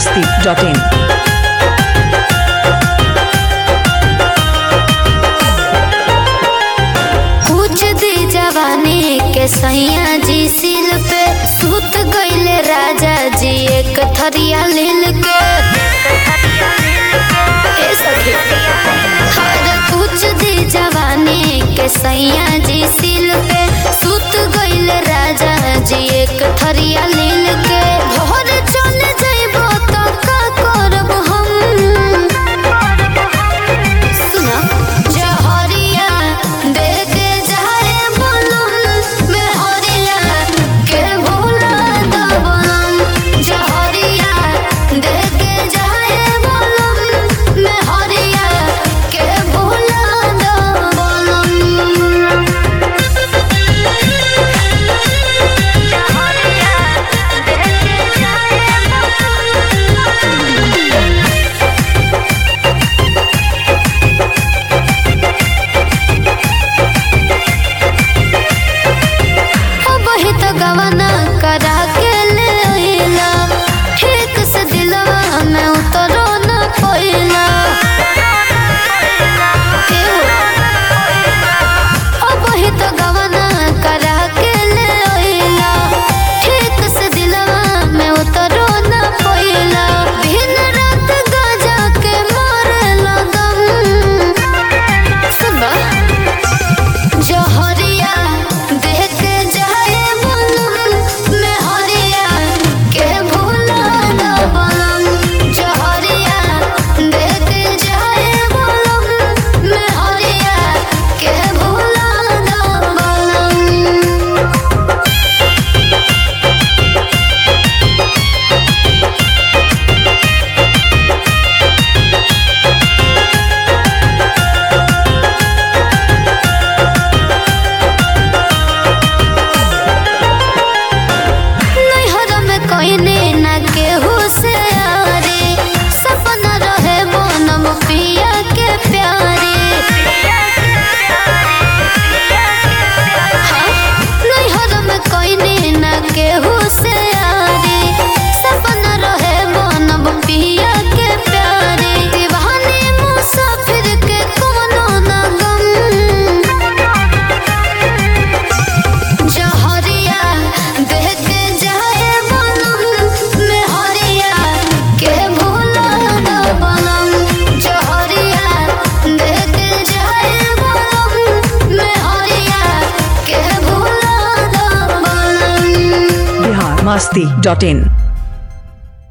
biharmasti.in. पूछ दी जवानी के सैया जी सिल पे सूत गईले राजा जी एक थरिया लील के पूछ दी जवानी के सैया जी सिल पे सूत गईले राजा जी एक थरिया लील के भोर चले जाइबो तो का करब हम सुना जहरिया देख जाए बोलम मैं हरिया के भूला दबम जहरिया देख जाए बोलम मैं हरिया के भूला दबम गवाना करा के ले आइला ठीक से दिलवा में उतरो न पइला वही तो गवाना करा के ले आइला ठीक से दिलवा में उतरो न पइला दिन रात गाजा के मारे लगम सुनबा जहरिया देख जाए मैं हरिया के भूला दबम जहरिया देख जाए मैं हरिया के भूला दबम कोइने ना केहू से आरे सपना रहे मोनम पिया के प्यारे नैहर में कोइने ना केहू से आरे सपना रहे मोनम पिया के प्यारे दीवाने मुसाफिर के कोनो ना गम जहरिया देख जाए मैं हरिया के भूला दबम जहरिया देख जाए मैं हरिया के भूला दबम biharmasti.in.